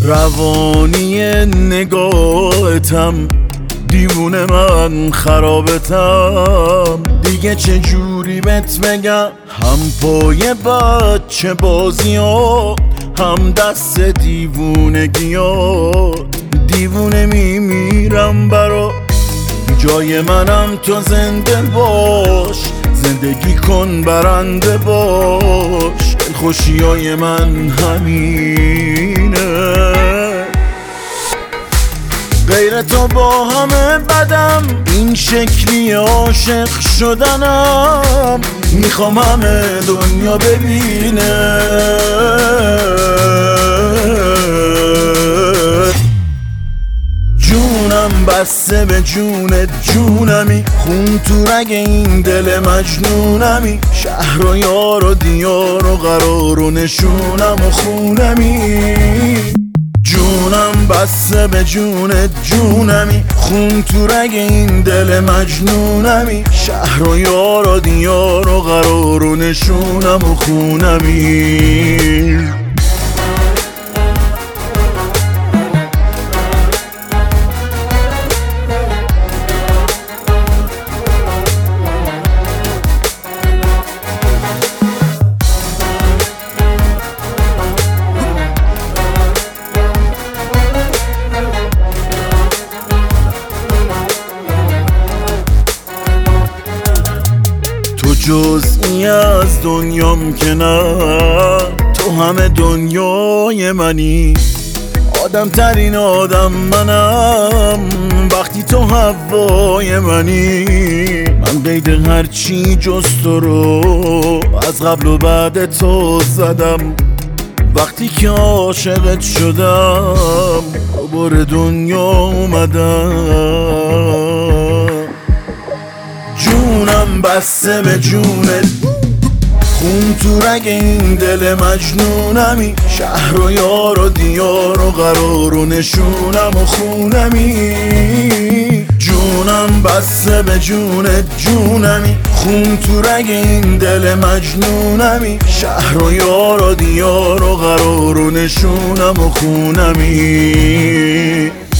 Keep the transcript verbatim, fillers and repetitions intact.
روانی نگاهتم، دیوونه من خرابتم. دیگه چه جوری بهت بگم، هم پای بچه بازی ها، هم دست دیوونگی ها. دیوونه میمیرم برا جای منم، تو زنده باش، زندگی کن برنده باش. خوشی های من همینه، غیر تو با همه بدم. این شکلی عاشق شدنم، میخوام همه دنیا ببینه. جونم بسته به جونت جونمی، خون تو رگ این دل مجنونمی. شهر و یار و دیار و قرار و نشونم و خونمی. جونم بسته به جونت جونمی، خون تو رگ این دل مجنونمی. شهر و یار و دیار و قرار و نشونم و خونمی. جزئی از دنیام که نه، تو همه دنیای منی. آدم ترین آدم منم وقتی تو هوای منی. من قید هرچی جز تو رو از قبل و بعد تو زدم. وقتی که عاشقت شدم دوباره دنیا اومدم. جونم بسته به جونت، خون تو رگ این دل مجنونمی. شهر و یار و دیار و قرار و نشونم و خونمی. جونم بسته به جونت جونمی، خون تو رگ این دل مجنونمی. شهر و یار و دیار و قرار و نشونم و خونمی.